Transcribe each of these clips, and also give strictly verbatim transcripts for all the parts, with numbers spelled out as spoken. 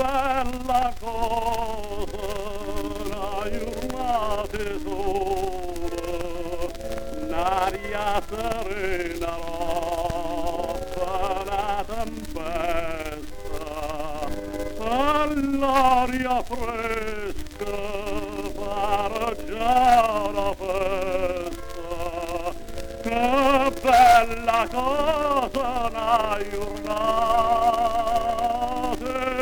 bella cosa, una giornata sola, un'aria serena, rossa, una tempesta, all'aria fresca, farà già la festa, che bella cosa una giornata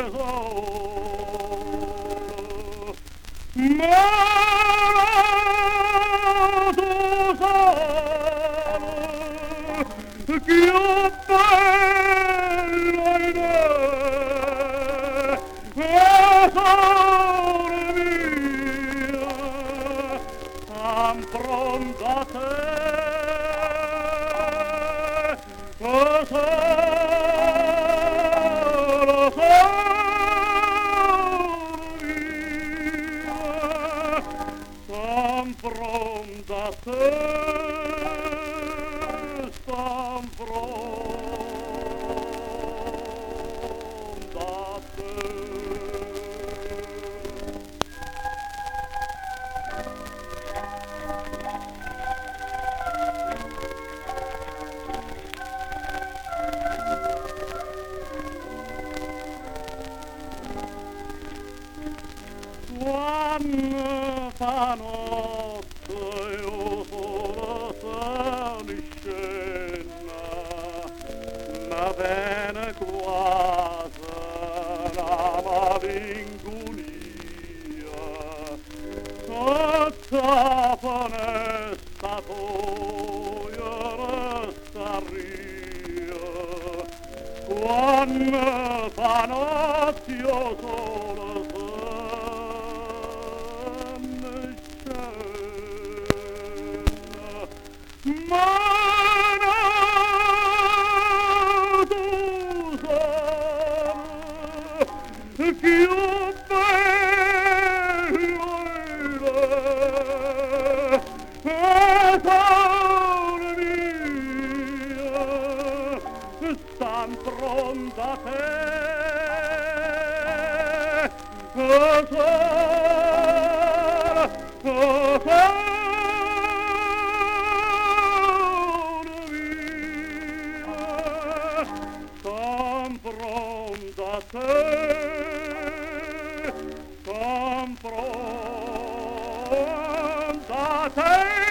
sola. Ma tu sai che bello è me, e sole mia, am pronta a te. Oh, solo, solo mia, son pronta a te, son pronta a te. Quando fa notte io solo sono in scena, ma bene quasi la malinconia, sotto la finestra tua resta ria, quando fa notte io solo ma tu sai più bello è e sole mia, stan pronta a te, oh sole, oh sole son pronta a te, son pronta a te.